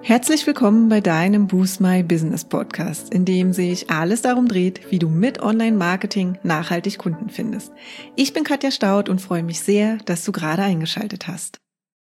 Herzlich willkommen bei deinem Boost My Business Podcast, in dem sich alles darum dreht, wie du mit Online-Marketing nachhaltig Kunden findest. Ich bin Katja Staud und freue mich sehr, dass du gerade eingeschaltet hast.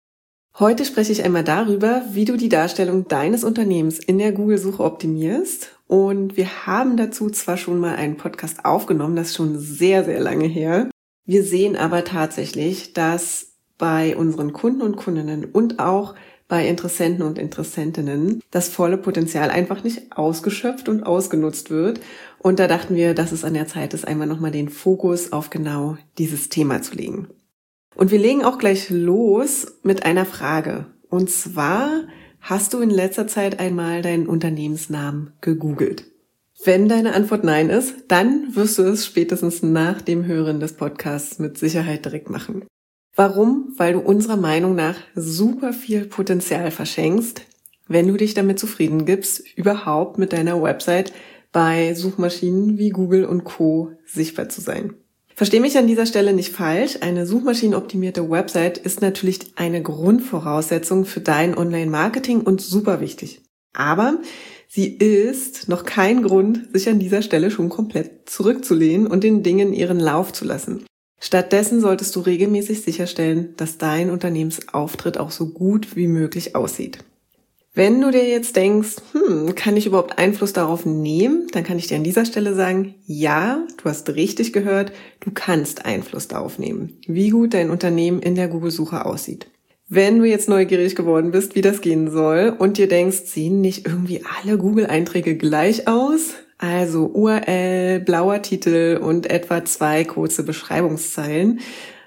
Heute spreche ich einmal darüber, wie du die Darstellung deines Unternehmens in der Google-Suche optimierst. Und wir haben dazu zwar schon mal einen Podcast aufgenommen, das ist schon sehr, sehr lange her. Wir sehen aber tatsächlich, dass bei unseren Kunden und Kundinnen und auch bei Interessenten und Interessentinnen das volle Potenzial einfach nicht ausgeschöpft und ausgenutzt wird. Und da dachten wir, dass es an der Zeit ist, einmal nochmal den Fokus auf genau dieses Thema zu legen. Und wir legen auch gleich los mit einer Frage. Und zwar, hast du in letzter Zeit einmal deinen Unternehmensnamen gegoogelt? Wenn deine Antwort nein ist, dann wirst du es spätestens nach dem Hören des Podcasts mit Sicherheit direkt machen. Warum? Weil du unserer Meinung nach super viel Potenzial verschenkst, wenn du dich damit zufrieden gibst, überhaupt mit deiner Website bei Suchmaschinen wie Google und Co. sichtbar zu sein. Versteh mich an dieser Stelle nicht falsch, eine suchmaschinenoptimierte Website ist natürlich eine Grundvoraussetzung für dein Online-Marketing und super wichtig. Aber sie ist noch kein Grund, sich an dieser Stelle schon komplett zurückzulehnen und den Dingen ihren Lauf zu lassen. Stattdessen solltest du regelmäßig sicherstellen, dass dein Unternehmensauftritt auch so gut wie möglich aussieht. Wenn du dir jetzt denkst, kann ich überhaupt Einfluss darauf nehmen, dann kann ich dir an dieser Stelle sagen, ja, du hast richtig gehört, du kannst Einfluss darauf nehmen, wie gut dein Unternehmen in der Google-Suche aussieht. Wenn du jetzt neugierig geworden bist, wie das gehen soll und dir denkst, sehen nicht irgendwie alle Google-Einträge gleich aus? Also URL, blauer Titel und etwa 2 kurze Beschreibungszeilen,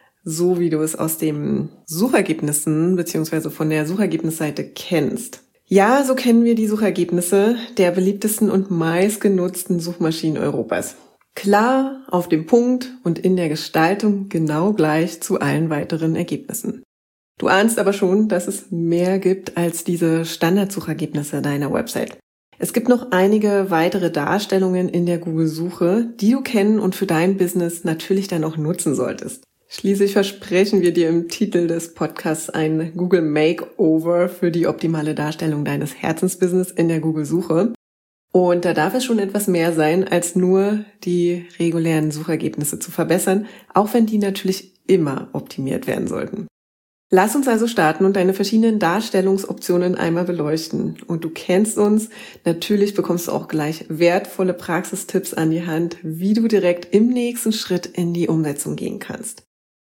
so wie du es aus den Suchergebnissen bzw. von der Suchergebnisseite kennst. Ja, so kennen wir die Suchergebnisse der beliebtesten und meistgenutzten Suchmaschinen Europas. Klar, auf dem Punkt und in der Gestaltung genau gleich zu allen weiteren Ergebnissen. Du ahnst aber schon, dass es mehr gibt als diese Standardsuchergebnisse deiner Website. Es gibt noch einige weitere Darstellungen in der Google-Suche, die du kennen und für dein Business natürlich dann auch nutzen solltest. Schließlich versprechen wir dir im Titel des Podcasts ein Google Makeover für die optimale Darstellung deines Herzensbusiness in der Google-Suche. Und da darf es schon etwas mehr sein, als nur die regulären Suchergebnisse zu verbessern, auch wenn die natürlich immer optimiert werden sollten. Lass uns also starten und deine verschiedenen Darstellungsoptionen einmal beleuchten. Und du kennst uns, natürlich bekommst du auch gleich wertvolle Praxistipps an die Hand, wie du direkt im nächsten Schritt in die Umsetzung gehen kannst.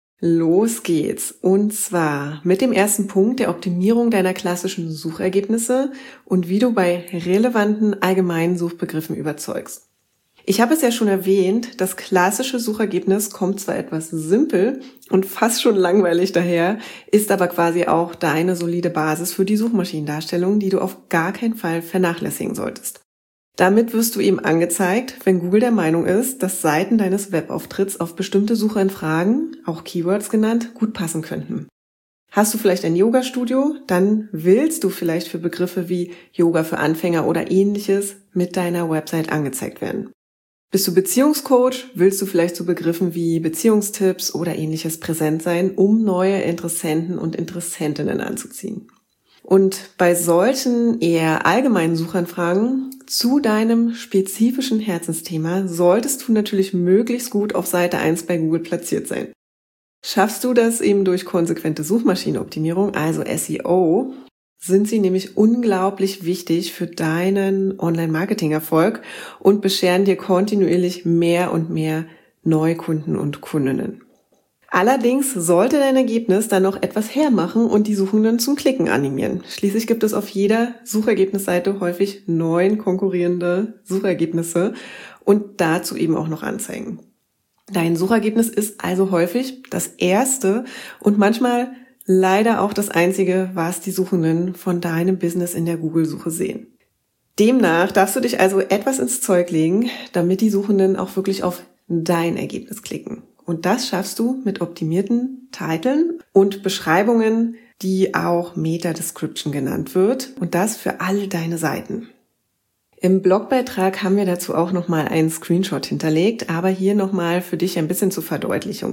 Los geht's. Und zwar mit dem ersten Punkt der Optimierung deiner klassischen Suchergebnisse und wie du bei relevanten allgemeinen Suchbegriffen überzeugst. Ich habe es ja schon erwähnt, das klassische Suchergebnis kommt zwar etwas simpel und fast schon langweilig daher, ist aber quasi auch deine solide Basis für die Suchmaschinendarstellung, die du auf gar keinen Fall vernachlässigen solltest. Damit wirst du eben angezeigt, wenn Google der Meinung ist, dass Seiten deines Webauftritts auf bestimmte Suchanfragen, auch Keywords genannt, gut passen könnten. Hast du vielleicht ein Yoga-Studio, dann willst du vielleicht für Begriffe wie Yoga für Anfänger oder ähnliches mit deiner Website angezeigt werden. Bist du Beziehungscoach, willst du vielleicht zu Begriffen wie Beziehungstipps oder ähnliches präsent sein, um neue Interessenten und Interessentinnen anzuziehen. Und bei solchen eher allgemeinen Suchanfragen zu deinem spezifischen Herzensthema solltest du natürlich möglichst gut auf Seite 1 bei Google platziert sein. Schaffst du das eben durch konsequente Suchmaschinenoptimierung, also SEO, sind sie nämlich unglaublich wichtig für deinen Online-Marketing-Erfolg und bescheren dir kontinuierlich mehr und mehr Neukunden und Kundinnen. Allerdings sollte dein Ergebnis dann noch etwas hermachen und die Suchenden zum Klicken animieren. Schließlich gibt es auf jeder Suchergebnisseite häufig 9 konkurrierende Suchergebnisse und dazu eben auch noch Anzeigen. Dein Suchergebnis ist also häufig das erste und manchmal leider auch das einzige, was die Suchenden von deinem Business in der Google-Suche sehen. Demnach darfst du dich also etwas ins Zeug legen, damit die Suchenden auch wirklich auf dein Ergebnis klicken. Und das schaffst du mit optimierten Titeln und Beschreibungen, die auch Meta-Description genannt wird. Und das für alle deine Seiten. Im Blogbeitrag haben wir dazu auch nochmal einen Screenshot hinterlegt, aber hier nochmal für dich ein bisschen zur Verdeutlichung.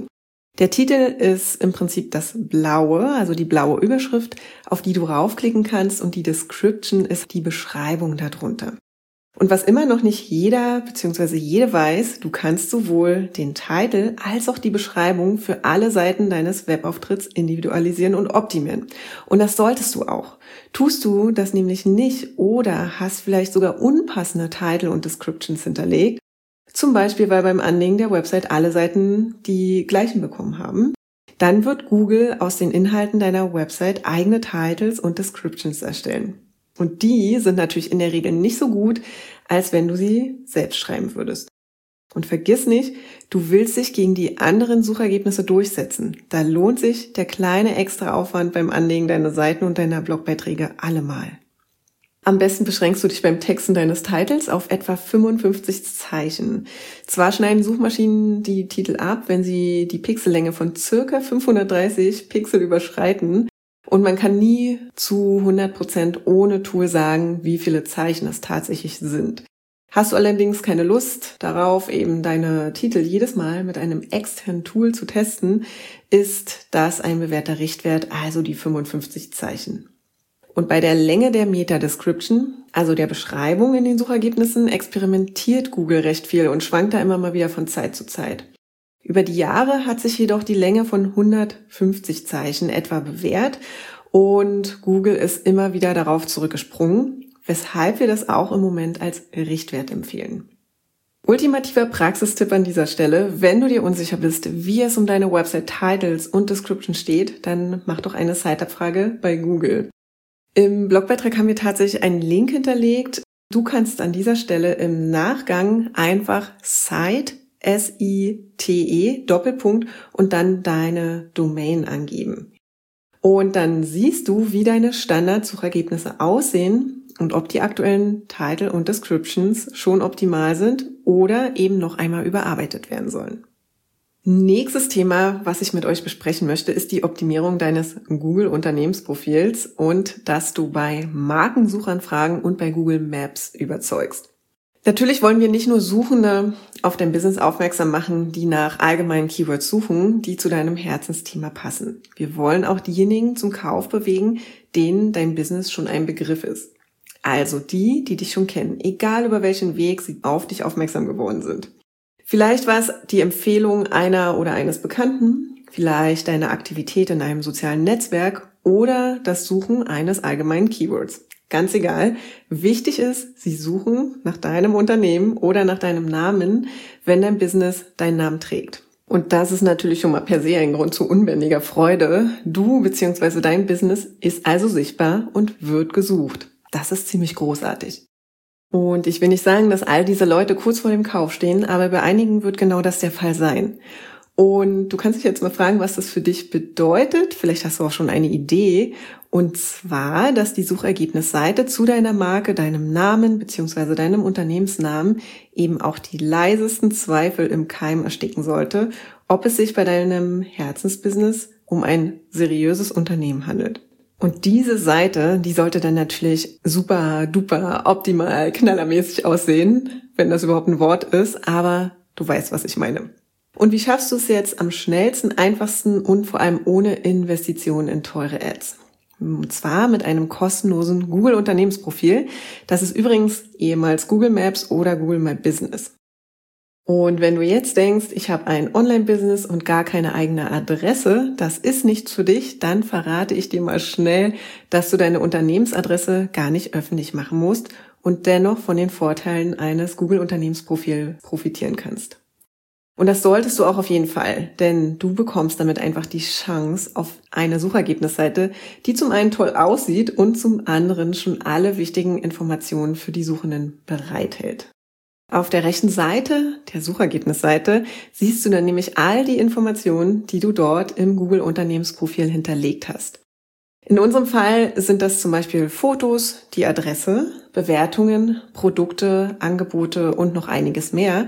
Der Titel ist im Prinzip das blaue, also die blaue Überschrift, auf die du raufklicken kannst, und die Description ist die Beschreibung darunter. Und was immer noch nicht jeder bzw. jede weiß, du kannst sowohl den Titel als auch die Beschreibung für alle Seiten deines Webauftritts individualisieren und optimieren. Und das solltest du auch. Tust du das nämlich nicht oder hast vielleicht sogar unpassende Titel und Descriptions hinterlegt, zum Beispiel weil beim Anlegen der Website alle Seiten die gleichen bekommen haben, dann wird Google aus den Inhalten deiner Website eigene Titles und Descriptions erstellen. Und die sind natürlich in der Regel nicht so gut, als wenn du sie selbst schreiben würdest. Und vergiss nicht, du willst dich gegen die anderen Suchergebnisse durchsetzen. Da lohnt sich der kleine extra Aufwand beim Anlegen deiner Seiten und deiner Blogbeiträge allemal. Am besten beschränkst du dich beim Texten deines Titels auf etwa 55 Zeichen. Zwar schneiden Suchmaschinen die Titel ab, wenn sie die Pixellänge von ca. 530 Pixel überschreiten, und man kann nie zu 100% ohne Tool sagen, wie viele Zeichen es tatsächlich sind. Hast du allerdings keine Lust darauf, eben deine Titel jedes Mal mit einem externen Tool zu testen, ist das ein bewährter Richtwert, also die 55 Zeichen. Und bei der Länge der Meta-Description, also der Beschreibung in den Suchergebnissen, experimentiert Google recht viel und schwankt da immer mal wieder von Zeit zu Zeit. Über die Jahre hat sich jedoch die Länge von 150 Zeichen etwa bewährt und Google ist immer wieder darauf zurückgesprungen, weshalb wir das auch im Moment als Richtwert empfehlen. Ultimativer Praxistipp an dieser Stelle: Wenn du dir unsicher bist, wie es um deine Website-Titles und Description steht, dann mach doch eine Site-Abfrage bei Google. Im Blogbeitrag haben wir tatsächlich einen Link hinterlegt. Du kannst an dieser Stelle im Nachgang einfach Site SITE Doppelpunkt und dann deine Domain angeben. Und dann siehst du, wie deine Standardsuchergebnisse aussehen und ob die aktuellen Titel und Descriptions schon optimal sind oder eben noch einmal überarbeitet werden sollen. Nächstes Thema, was ich mit euch besprechen möchte, ist die Optimierung deines Google-Unternehmensprofils und dass du bei Markensuchanfragen und bei Google Maps überzeugst. Natürlich wollen wir nicht nur Suchende auf dein Business aufmerksam machen, die nach allgemeinen Keywords suchen, die zu deinem Herzensthema passen. Wir wollen auch diejenigen zum Kauf bewegen, denen dein Business schon ein Begriff ist. Also die dich schon kennen, egal über welchen Weg sie auf dich aufmerksam geworden sind. Vielleicht war es die Empfehlung einer oder eines Bekannten, vielleicht deine Aktivität in einem sozialen Netzwerk oder das Suchen eines allgemeinen Keywords. Ganz egal. Wichtig ist, sie suchen nach deinem Unternehmen oder nach deinem Namen, wenn dein Business deinen Namen trägt. Und das ist natürlich schon mal per se ein Grund zu unbändiger Freude. Du bzw. dein Business ist also sichtbar und wird gesucht. Das ist ziemlich großartig. Und ich will nicht sagen, dass all diese Leute kurz vor dem Kauf stehen, aber bei einigen wird genau das der Fall sein. Und du kannst dich jetzt mal fragen, was das für dich bedeutet. Vielleicht hast du auch schon eine Idee. Und zwar, dass die Suchergebnisseite zu deiner Marke, deinem Namen bzw. deinem Unternehmensnamen eben auch die leisesten Zweifel im Keim ersticken sollte, ob es sich bei deinem Herzensbusiness um ein seriöses Unternehmen handelt. Und diese Seite, die sollte dann natürlich super, duper, optimal, knallermäßig aussehen, wenn das überhaupt ein Wort ist, aber du weißt, was ich meine. Und wie schaffst du es jetzt am schnellsten, einfachsten und vor allem ohne Investitionen in teure Ads? Und zwar mit einem kostenlosen Google-Unternehmensprofil. Das ist übrigens ehemals Google Maps oder Google My Business. Und wenn du jetzt denkst, ich habe ein Online-Business und gar keine eigene Adresse, das ist nichts für dich, dann verrate ich dir mal schnell, dass du deine Unternehmensadresse gar nicht öffentlich machen musst und dennoch von den Vorteilen eines Google-Unternehmensprofils profitieren kannst. Und das solltest du auch auf jeden Fall, denn du bekommst damit einfach die Chance auf eine Suchergebnisseite, die zum einen toll aussieht und zum anderen schon alle wichtigen Informationen für die Suchenden bereithält. Auf der rechten Seite, der Suchergebnisseite, siehst du dann nämlich all die Informationen, die du dort im Google-Unternehmensprofil hinterlegt hast. In unserem Fall sind das zum Beispiel Fotos, die Adresse, Bewertungen, Produkte, Angebote und noch einiges mehr.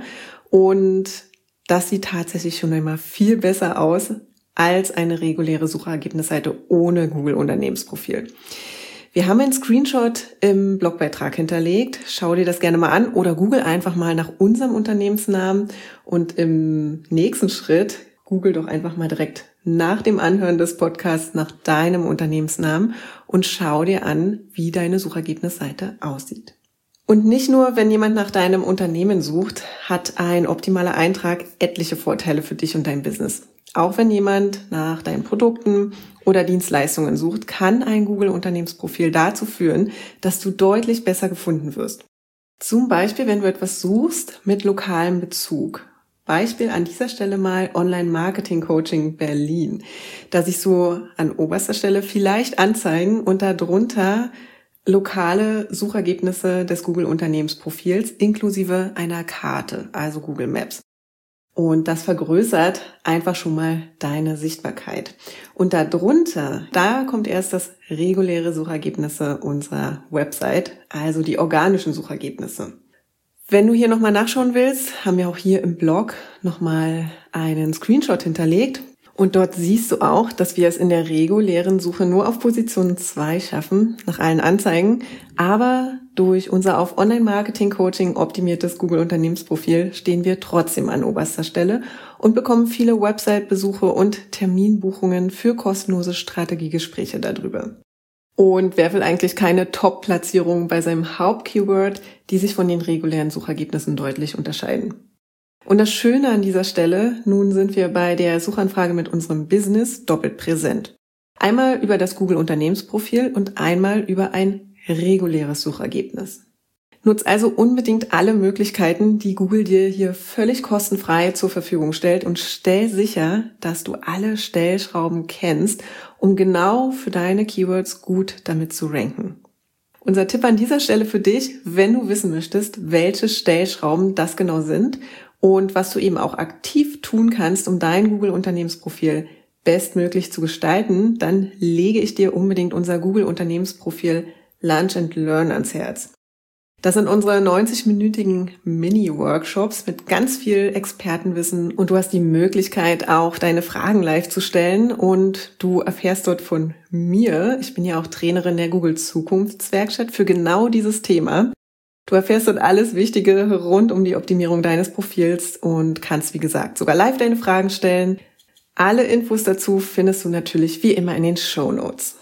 Und das sieht tatsächlich schon einmal viel besser aus als eine reguläre Suchergebnisseite ohne Google-Unternehmensprofil. Wir haben einen Screenshot im Blogbeitrag hinterlegt. Schau dir das gerne mal an oder google einfach mal nach unserem Unternehmensnamen und im nächsten Schritt Google doch einfach mal direkt nach dem Anhören des Podcasts nach deinem Unternehmensnamen und schau dir an, wie deine Suchergebnisseite aussieht. Und nicht nur, wenn jemand nach deinem Unternehmen sucht, hat ein optimaler Eintrag etliche Vorteile für dich und dein Business. Auch wenn jemand nach deinen Produkten oder Dienstleistungen sucht, kann ein Google-Unternehmensprofil dazu führen, dass du deutlich besser gefunden wirst. Zum Beispiel, wenn du etwas suchst mit lokalem Bezug. Beispiel an dieser Stelle mal Online-Marketing-Coaching Berlin. Da siehst du an oberster Stelle vielleicht Anzeigen und darunter lokale Suchergebnisse des Google-Unternehmensprofils inklusive einer Karte, also Google Maps. Und das vergrößert einfach schon mal deine Sichtbarkeit. Und darunter, da kommt erst das reguläre Suchergebnisse unserer Website, also die organischen Suchergebnisse. Wenn du hier nochmal nachschauen willst, haben wir auch hier im Blog nochmal einen Screenshot hinterlegt. Und dort siehst du auch, dass wir es in der regulären Suche nur auf Position 2 schaffen, nach allen Anzeigen. Aber durch unser auf Online-Marketing-Coaching optimiertes Google-Unternehmensprofil stehen wir trotzdem an oberster Stelle und bekommen viele Website-Besuche und Terminbuchungen für kostenlose Strategiegespräche darüber. Und wer will eigentlich keine Top-Platzierung bei seinem Hauptkeyword, die sich von den regulären Suchergebnissen deutlich unterscheiden? Und das Schöne an dieser Stelle, nun sind wir bei der Suchanfrage mit unserem Business doppelt präsent. Einmal über das Google-Unternehmensprofil und einmal über ein reguläres Suchergebnis. Nutz also unbedingt alle Möglichkeiten, die Google dir hier völlig kostenfrei zur Verfügung stellt und stell sicher, dass du alle Stellschrauben kennst, um genau für deine Keywords gut damit zu ranken. Unser Tipp an dieser Stelle für dich, wenn du wissen möchtest, welche Stellschrauben das genau sind und was du eben auch aktiv tun kannst, um dein Google-Unternehmensprofil bestmöglich zu gestalten, dann lege ich dir unbedingt unser Google-Unternehmensprofil Lunch and Learn ans Herz. Das sind unsere 90-minütigen Mini-Workshops mit ganz viel Expertenwissen und du hast die Möglichkeit, auch deine Fragen live zu stellen und du erfährst dort von mir, ich bin ja auch Trainerin der Google Zukunftswerkstatt für genau dieses Thema. Du erfährst dort alles Wichtige rund um die Optimierung deines Profils und kannst, wie gesagt, sogar live deine Fragen stellen. Alle Infos dazu findest du natürlich wie immer in den Shownotes.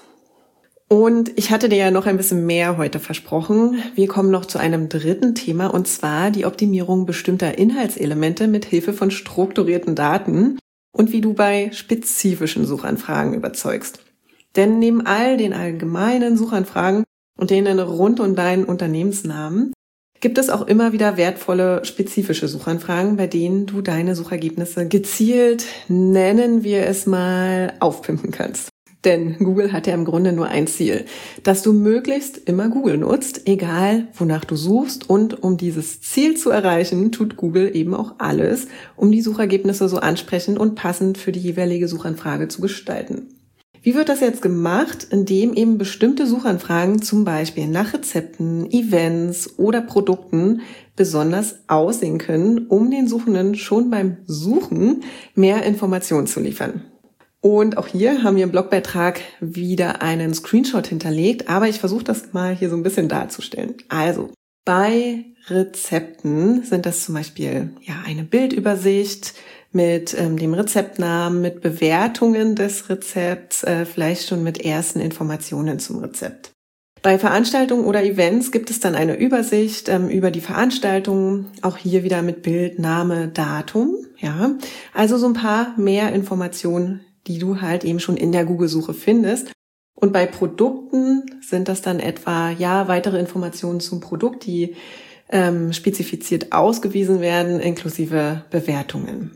Und ich hatte dir ja noch ein bisschen mehr heute versprochen. Wir kommen noch zu einem dritten Thema und zwar die Optimierung bestimmter Inhaltselemente mit Hilfe von strukturierten Daten und wie du bei spezifischen Suchanfragen überzeugst. Denn neben all den allgemeinen Suchanfragen und denen rund um deinen Unternehmensnamen gibt es auch immer wieder wertvolle spezifische Suchanfragen, bei denen du deine Suchergebnisse gezielt, nennen wir es mal, aufpimpen kannst. Denn Google hat ja im Grunde nur ein Ziel, dass du möglichst immer Google nutzt, egal wonach du suchst. Und um dieses Ziel zu erreichen, tut Google eben auch alles, um die Suchergebnisse so ansprechend und passend für die jeweilige Suchanfrage zu gestalten. Wie wird das jetzt gemacht? Indem eben bestimmte Suchanfragen, zum Beispiel nach Rezepten, Events oder Produkten, besonders aussehen können, um den Suchenden schon beim Suchen mehr Informationen zu liefern. Und auch hier haben wir im Blogbeitrag wieder einen Screenshot hinterlegt, aber ich versuche das mal hier so ein bisschen darzustellen. Also, bei Rezepten sind das zum Beispiel eine Bildübersicht mit dem Rezeptnamen, mit Bewertungen des Rezepts, vielleicht schon mit ersten Informationen zum Rezept. Bei Veranstaltungen oder Events gibt es dann eine Übersicht über die Veranstaltungen, auch hier wieder mit Bild, Name, Datum, also so ein paar mehr Informationen, die du halt eben schon in der Google-Suche findest. Und bei Produkten sind das dann etwa weitere Informationen zum Produkt, die spezifiziert ausgewiesen werden, inklusive Bewertungen.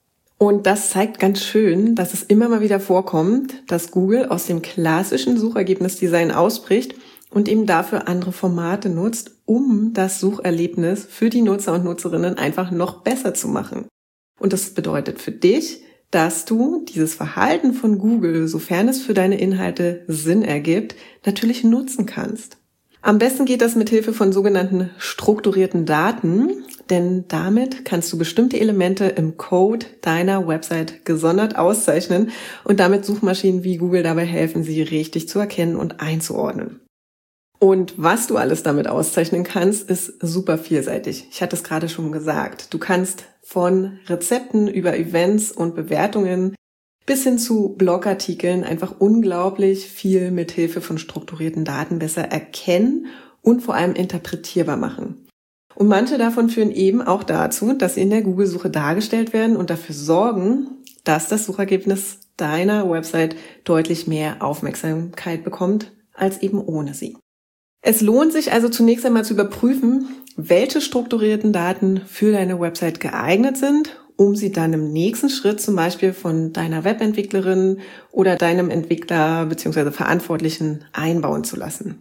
Und das zeigt ganz schön, dass es immer mal wieder vorkommt, dass Google aus dem klassischen Suchergebnisdesign ausbricht und eben dafür andere Formate nutzt, um das Sucherlebnis für die Nutzer und Nutzerinnen einfach noch besser zu machen. Und das bedeutet für dich, dass du dieses Verhalten von Google, sofern es für deine Inhalte Sinn ergibt, natürlich nutzen kannst. Am besten geht das mit Hilfe von sogenannten strukturierten Daten, denn damit kannst du bestimmte Elemente im Code deiner Website gesondert auszeichnen und damit Suchmaschinen wie Google dabei helfen, sie richtig zu erkennen und einzuordnen. Und was du alles damit auszeichnen kannst, ist super vielseitig. Ich hatte es gerade schon gesagt. Du kannst von Rezepten über Events und Bewertungen bis hin zu Blogartikeln einfach unglaublich viel mit Hilfe von strukturierten Daten besser erkennen und vor allem interpretierbar machen. Und manche davon führen eben auch dazu, dass sie in der Google-Suche dargestellt werden und dafür sorgen, dass das Suchergebnis deiner Website deutlich mehr Aufmerksamkeit bekommt, als eben ohne sie. Es lohnt sich also zunächst einmal zu überprüfen, welche strukturierten Daten für deine Website geeignet sind, um sie dann im nächsten Schritt zum Beispiel von deiner Webentwicklerin oder deinem Entwickler bzw. Verantwortlichen einbauen zu lassen.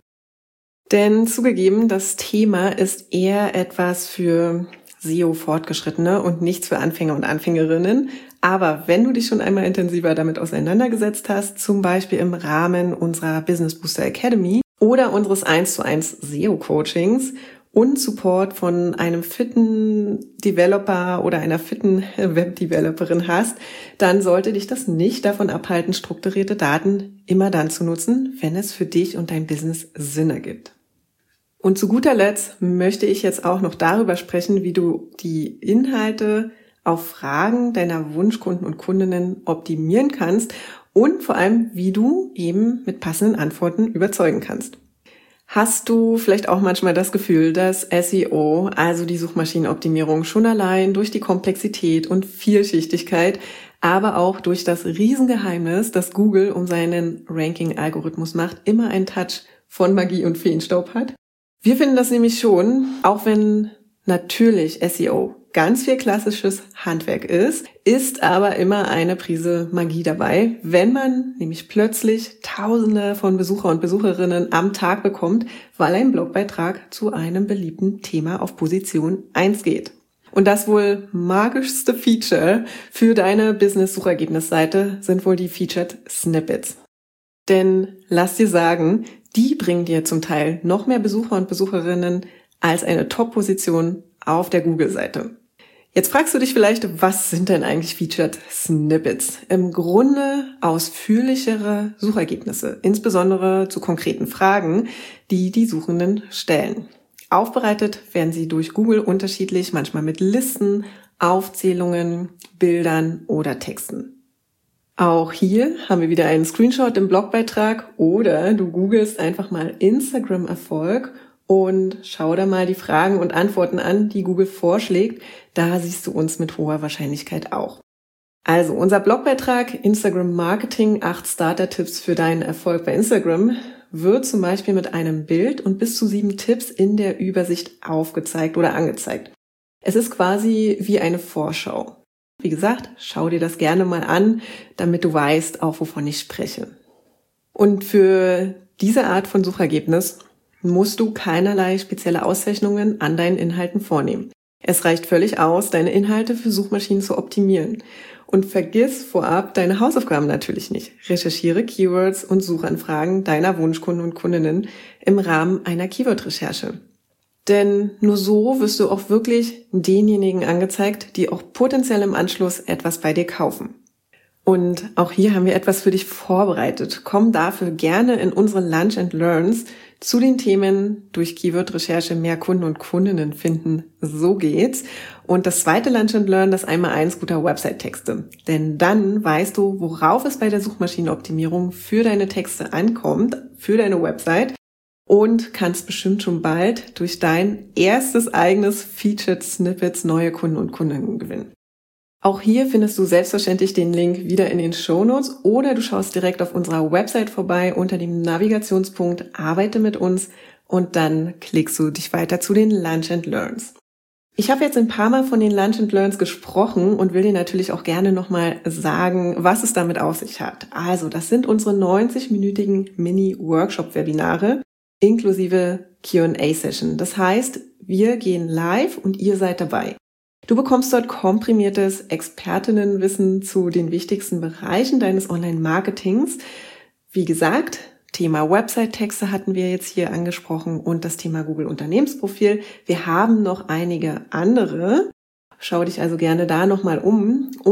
Denn zugegeben, das Thema ist eher etwas für SEO-Fortgeschrittene und nichts für Anfänger und Anfängerinnen. Aber wenn du dich schon einmal intensiver damit auseinandergesetzt hast, zum Beispiel im Rahmen unserer Business Booster Academy oder unseres 1:1 SEO-Coachings und Support von einem fitten Developer oder einer fitten Web-Developerin hast, dann sollte dich das nicht davon abhalten, strukturierte Daten immer dann zu nutzen, wenn es für dich und dein Business Sinn ergibt. Und zu guter Letzt möchte ich jetzt auch noch darüber sprechen, wie du die Inhalte auf Fragen deiner Wunschkunden und Kundinnen optimieren kannst und vor allem, wie du eben mit passenden Antworten überzeugen kannst. Hast du vielleicht auch manchmal das Gefühl, dass SEO, also die Suchmaschinenoptimierung, schon allein durch die Komplexität und Vielschichtigkeit, aber auch durch das Riesengeheimnis, das Google um seinen Ranking-Algorithmus macht, immer einen Touch von Magie und Feenstaub hat? Wir finden das nämlich schon, auch wenn natürlich SEO ganz viel klassisches Handwerk ist aber immer eine Prise Magie dabei, wenn man nämlich plötzlich Tausende von Besucher und Besucherinnen am Tag bekommt, weil ein Blogbeitrag zu einem beliebten Thema auf Position 1 geht. Und das wohl magischste Feature für deine Business-Suchergebnisseite sind wohl die Featured Snippets. Denn lass dir sagen, die bringen dir zum Teil noch mehr Besucher und Besucherinnen als eine Top-Position auf der Google-Seite. Jetzt fragst du dich vielleicht, was sind denn eigentlich Featured Snippets? Im Grunde ausführlichere Suchergebnisse, insbesondere zu konkreten Fragen, die die Suchenden stellen. Aufbereitet werden sie durch Google unterschiedlich, manchmal mit Listen, Aufzählungen, Bildern oder Texten. Auch hier haben wir wieder einen Screenshot im Blogbeitrag oder du googelst einfach mal Instagram-Erfolg und schau da mal die Fragen und Antworten an, die Google vorschlägt. Da siehst du uns mit hoher Wahrscheinlichkeit auch. Also unser Blogbeitrag Instagram Marketing 8 Starter-Tipps für deinen Erfolg bei Instagram wird zum Beispiel mit einem Bild und bis zu 7 Tipps in der Übersicht aufgezeigt oder angezeigt. Es ist quasi wie eine Vorschau. Wie gesagt, schau dir das gerne mal an, damit du weißt, auch wovon ich spreche. Und für diese Art von Suchergebnis musst du keinerlei spezielle Auszeichnungen an deinen Inhalten vornehmen. Es reicht völlig aus, deine Inhalte für Suchmaschinen zu optimieren. Und vergiss vorab deine Hausaufgaben natürlich nicht. Recherchiere Keywords und Suchanfragen deiner Wunschkunden und Kundinnen im Rahmen einer Keyword-Recherche. Denn nur so wirst du auch wirklich denjenigen angezeigt, die auch potenziell im Anschluss etwas bei dir kaufen. Und auch hier haben wir etwas für dich vorbereitet. Komm dafür gerne in unsere Lunch and Learns zu den Themen durch Keyword-Recherche mehr Kunden und Kundinnen finden. So geht's. Und das zweite Lunch and Learn, das 1x1 guter Website-Texte. Denn dann weißt du, worauf es bei der Suchmaschinenoptimierung für deine Texte ankommt, für deine Website. Und kannst bestimmt schon bald durch dein erstes eigenes Featured Snippets neue Kunden und Kundinnen gewinnen. Auch hier findest du selbstverständlich den Link wieder in den Shownotes oder du schaust direkt auf unserer Website vorbei unter dem Navigationspunkt Arbeite mit uns und dann klickst du dich weiter zu den Lunch and Learns. Ich habe jetzt ein paar Mal von den Lunch and Learns gesprochen und will dir natürlich auch gerne nochmal sagen, was es damit auf sich hat. Also, das sind unsere 90-minütigen Mini-Workshop-Webinare inklusive Q&A-Session. Das heißt, wir gehen live und ihr seid dabei. Du bekommst dort komprimiertes Expertinnenwissen zu den wichtigsten Bereichen deines Online-Marketings. Wie gesagt, Thema Website-Texte hatten wir jetzt hier angesprochen und das Thema Google-Unternehmensprofil. Wir haben noch einige andere. Schau dich also gerne da nochmal um. Und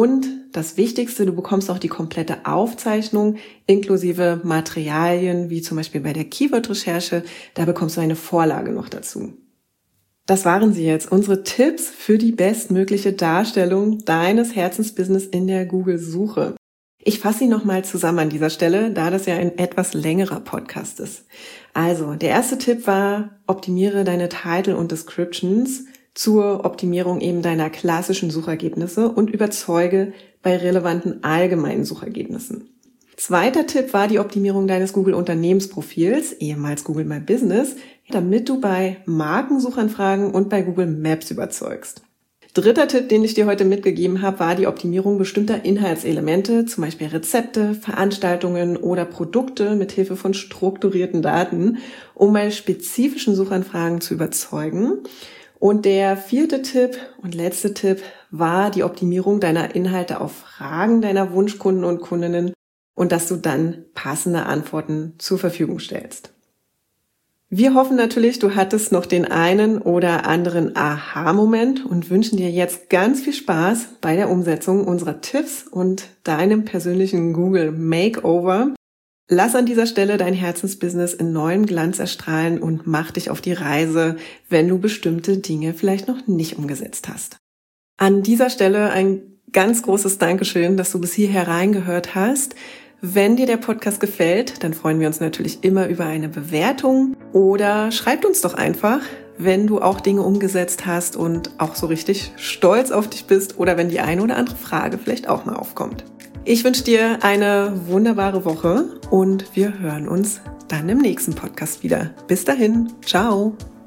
das Wichtigste, du bekommst auch die komplette Aufzeichnung inklusive Materialien, wie zum Beispiel bei der Keyword-Recherche. Da bekommst du eine Vorlage noch dazu. Das waren sie jetzt, unsere Tipps für die bestmögliche Darstellung deines Herzensbusiness in der Google-Suche. Ich fasse sie nochmal zusammen an dieser Stelle, da das ja ein etwas längerer Podcast ist. Also, der erste Tipp war, optimiere deine Title und Descriptions zur Optimierung eben deiner klassischen Suchergebnisse und überzeuge bei relevanten allgemeinen Suchergebnissen. Zweiter Tipp war die Optimierung deines Google-Unternehmensprofils, ehemals Google My Business, damit du bei Markensuchanfragen und bei Google Maps überzeugst. Dritter Tipp, den ich dir heute mitgegeben habe, war die Optimierung bestimmter Inhaltselemente, zum Beispiel Rezepte, Veranstaltungen oder Produkte mit Hilfe von strukturierten Daten, um bei spezifischen Suchanfragen zu überzeugen. Und der vierte Tipp und letzte Tipp war die Optimierung deiner Inhalte auf Fragen deiner Wunschkunden und Kundinnen und dass du dann passende Antworten zur Verfügung stellst. Wir hoffen natürlich, du hattest noch den einen oder anderen Aha-Moment und wünschen dir jetzt ganz viel Spaß bei der Umsetzung unserer Tipps und deinem persönlichen Google Makeover. Lass an dieser Stelle dein Herzensbusiness in neuem Glanz erstrahlen und mach dich auf die Reise, wenn du bestimmte Dinge vielleicht noch nicht umgesetzt hast. An dieser Stelle ein ganz großes Dankeschön, dass du bis hierher reingehört hast. Wenn dir der Podcast gefällt, dann freuen wir uns natürlich immer über eine Bewertung oder schreib uns doch einfach, wenn du auch Dinge umgesetzt hast und auch so richtig stolz auf dich bist oder wenn die eine oder andere Frage vielleicht auch mal aufkommt. Ich wünsche dir eine wunderbare Woche und wir hören uns dann im nächsten Podcast wieder. Bis dahin, ciao!